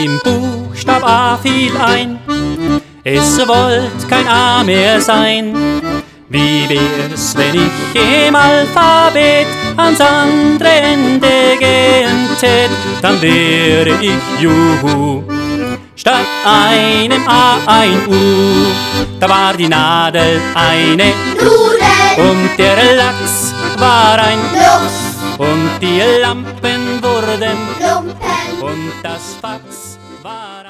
Im Buchstab A fiel ein, es wollt kein A mehr sein. Wie wär's, wenn ich im Alphabet ans andere Ende gehen tät, dann wäre ich Juhu. Statt einem A ein U, da war die Nadel eine Rudel und der Lachs war ein Luchs, und die Lampen wurden Lumpen. und das Fax war